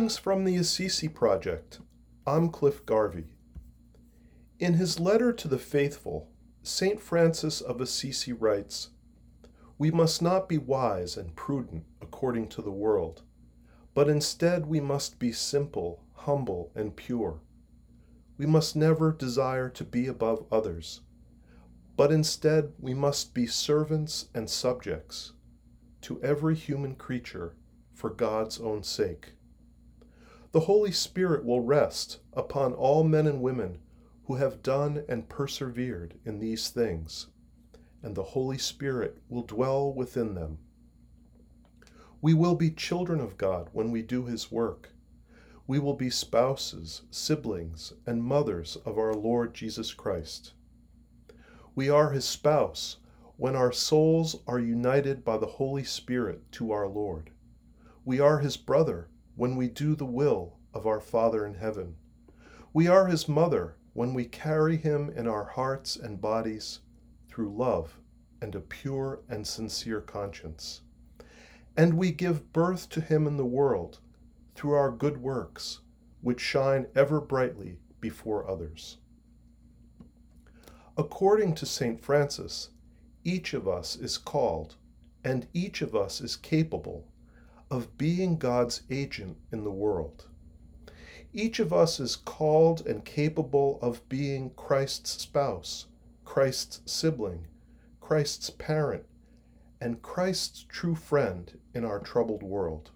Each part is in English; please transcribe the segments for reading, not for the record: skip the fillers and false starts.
Greetings from the Assisi Project. I'm Cliff Garvey. In his letter to the faithful, St. Francis of Assisi writes, "We must not be wise and prudent according to the world, but instead we must be simple, humble, and pure. We must never desire to be above others, but instead we must be servants and subjects to every human creature for God's own sake. The Holy Spirit will rest upon all men and women who have done and persevered in these things, and the Holy Spirit will dwell within them. We will be children of God when we do His work. We will be spouses, siblings, and mothers of our Lord Jesus Christ. We are His spouse when our souls are united by the Holy Spirit to our Lord. We are His brother when we do the will of our Father in heaven. We are His mother when we carry Him in our hearts and bodies through love and a pure and sincere conscience. And we give birth to Him in the world through our good works, which shine ever brightly before others." According to St. Francis, each of us is called, and each of us is capable of being God's agent in the world. Each of us is called and capable of being Christ's spouse, Christ's sibling, Christ's parent, and Christ's true friend in our troubled world.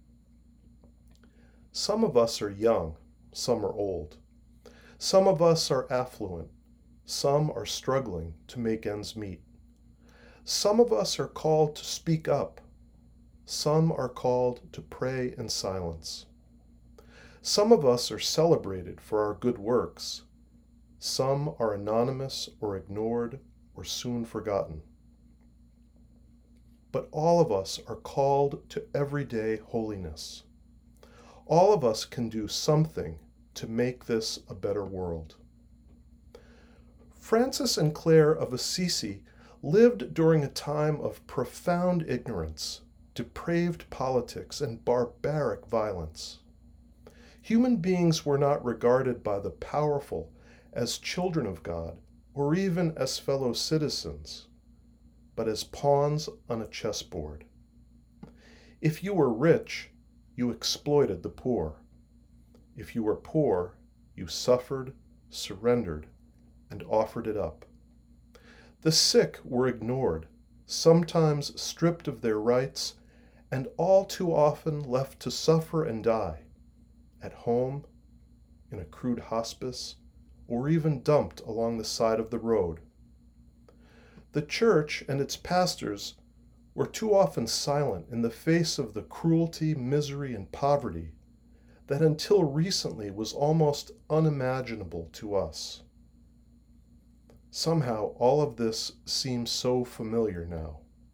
Some of us are young, some are old. Some of us are affluent, some are struggling to make ends meet. Some of us are called to speak up. Some are called to pray in silence. Some of us are celebrated for our good works. Some are anonymous or ignored or soon forgotten. But all of us are called to everyday holiness. All of us can do something to make this a better world. Francis and Clare of Assisi lived during a time of profound ignorance, depraved politics, and barbaric violence. Human beings were not regarded by the powerful as children of God or even as fellow citizens, but as pawns on a chessboard. If you were rich, you exploited the poor. If you were poor, you suffered, surrendered, and offered it up. The sick were ignored, sometimes stripped of their rights, and all too often left to suffer and die, at home, in a crude hospice, or even dumped along the side of the road. The church and its pastors were too often silent in the face of the cruelty, misery, and poverty that until recently was almost unimaginable to us. Somehow, all of this seems so familiar now.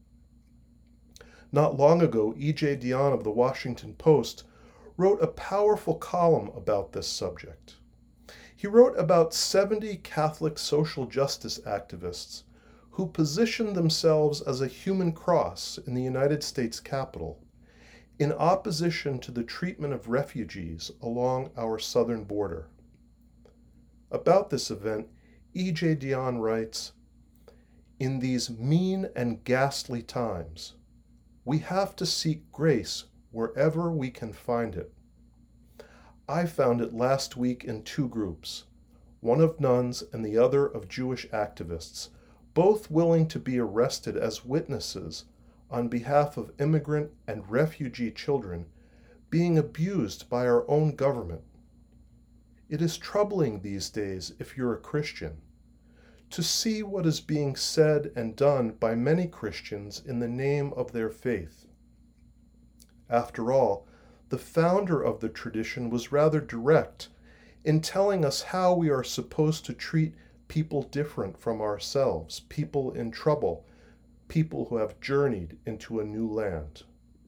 Not long ago, E.J. Dionne of the Washington Post wrote a powerful column about this subject. He wrote about 70 Catholic social justice activists who positioned themselves as a human cross in the United States Capitol in opposition to the treatment of refugees along our southern border. About this event, E.J. Dionne writes, "In these mean and ghastly times, we have to seek grace wherever we can find it. I found it last week in two groups, one of nuns and the other of Jewish activists, both willing to be arrested as witnesses on behalf of immigrant and refugee children being abused by our own government. It is troubling these days, if you're a Christian, to see what is being said and done by many Christians in the name of their faith. After all, the founder of the tradition was rather direct in telling us how we are supposed to treat people different from ourselves, people in trouble, people who have journeyed into a new land.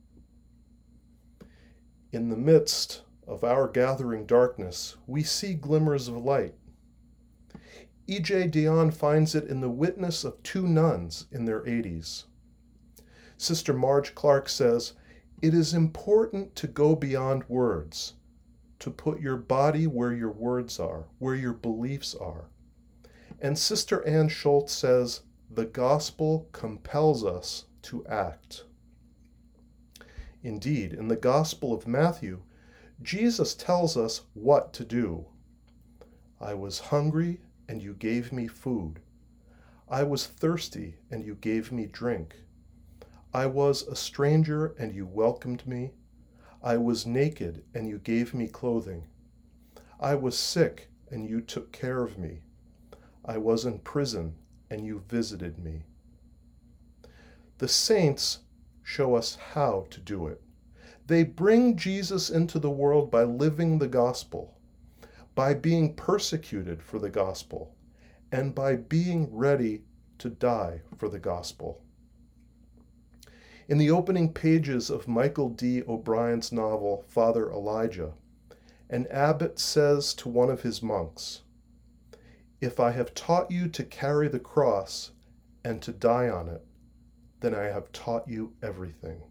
In the midst of our gathering darkness, we see glimmers of light. E.J. Dionne finds it in the witness of two nuns in their 80s. Sister Marge Clark says, It is important to go beyond words, to put your body where your words are, where your beliefs are. And Sister Ann Schultz says, the gospel compels us to act. Indeed, in the Gospel of Matthew, Jesus tells us what to do. I was hungry, and you gave me food. I was thirsty, and you gave me drink. I was a stranger, and you welcomed me. I was naked, and you gave me clothing. I was sick, and you took care of me. I was in prison, and you visited me. The saints show us how to do it. They bring Jesus into the world by living the gospel, by being persecuted for the gospel, and by being ready to die for the gospel. In the opening pages of Michael D. O'Brien's novel, Father Elijah, an abbot says to one of his monks, "If I have taught you to carry the cross and to die on it, then I have taught you everything."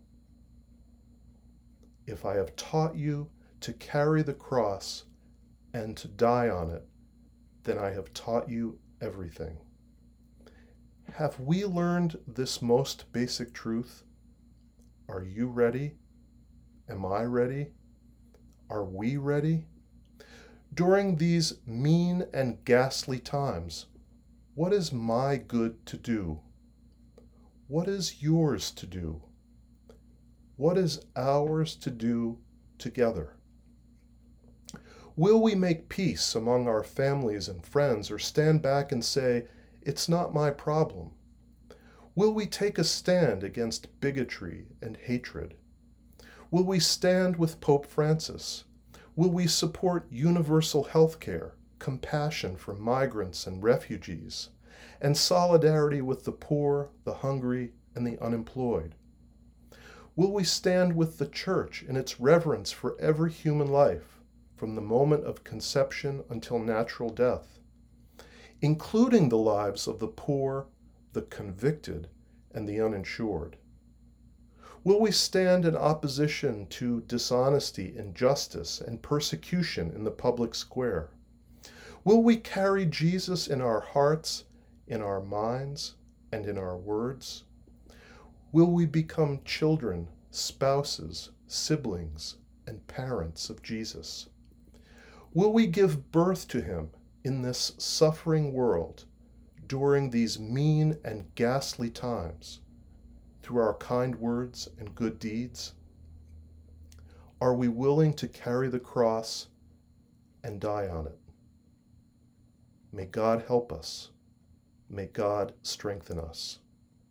If I have taught you to carry the cross and to die on it, then I have taught you everything. Have we learned this most basic truth? Are you ready? Am I ready? Are we ready? During these mean and ghastly times, what is my good to do? What is yours to do? What is ours to do together? Will we make peace among our families and friends, or stand back and say, "It's not my problem"? Will we take a stand against bigotry and hatred? Will we stand with Pope Francis? Will we support universal health care, compassion for migrants and refugees, and solidarity with the poor, the hungry, and the unemployed? Will we stand with the Church in its reverence for every human life, from the moment of conception until natural death, including the lives of the poor, the convicted, and the uninsured? Will we stand in opposition to dishonesty, injustice, and persecution in the public square? Will we carry Jesus in our hearts, in our minds, and in our words? Will we become children, spouses, siblings, and parents of Jesus? Will we give birth to him in this suffering world during these mean and ghastly times through our kind words and good deeds? Are we willing to carry the cross and die on it? May God help us. May God strengthen us.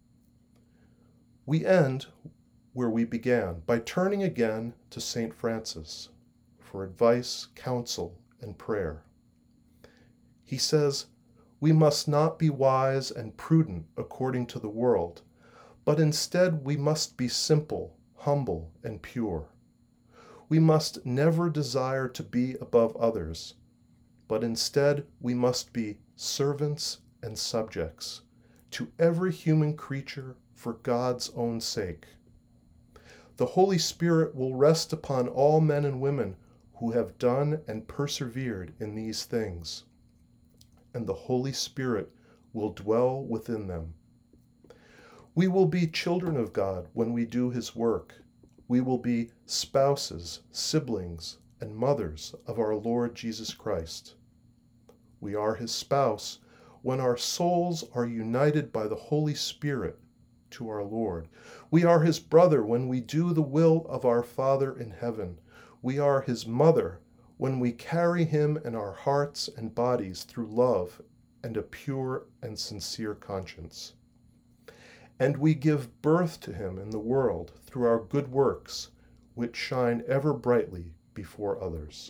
We end where we began, by turning again to St. Francis for advice, counsel, and prayer. He says, "We must not be wise and prudent according to the world, but instead we must be simple, humble, and pure. We must never desire to be above others, but instead we must be servants and subjects to every human creature for God's own sake. The Holy Spirit will rest upon all men and women who have done and persevered in these things, and the Holy Spirit will dwell within them. We will be children of God when we do his work. We will be spouses, siblings, and mothers of our Lord Jesus Christ. We are his spouse when our souls are united by the Holy Spirit to our Lord. We are his brother when we do the will of our Father in heaven. We are his mother when we carry him in our hearts and bodies through love and a pure and sincere conscience. And we give birth to him in the world through our good works, which shine ever brightly before others.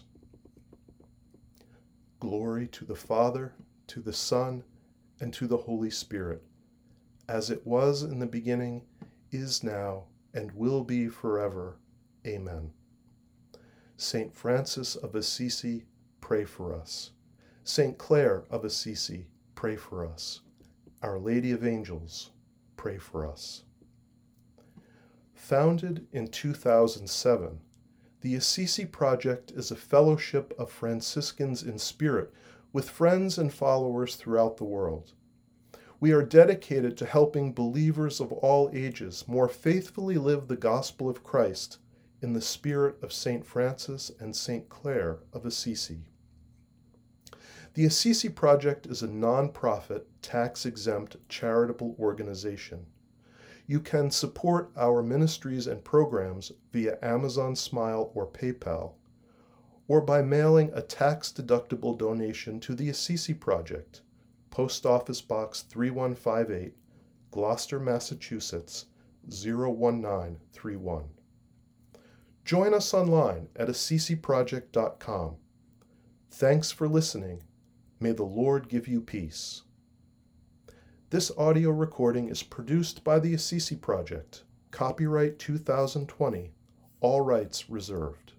Glory to the Father, to the Son, and to the Holy Spirit, as it was in the beginning, is now, and will be forever. Amen. Saint Francis of Assisi, pray for us. Saint Clare of Assisi, pray for us. Our Lady of Angels, pray for us. Founded in 2007, the Assisi Project is a fellowship of Franciscans in spirit with friends and followers throughout the world. We are dedicated to helping believers of all ages more faithfully live the gospel of Christ in the spirit of St. Francis and St. Clare of Assisi. The Assisi Project is a non-profit, tax-exempt charitable organization. You can support our ministries and programs via Amazon Smile or PayPal, or by mailing a tax-deductible donation to the Assisi Project, Post Office Box 3158, Gloucester, Massachusetts 01931. Join us online at assisiproject.com. Thanks for listening. May the Lord give you peace. This audio recording is produced by the Assisi Project. Copyright 2020. All rights reserved.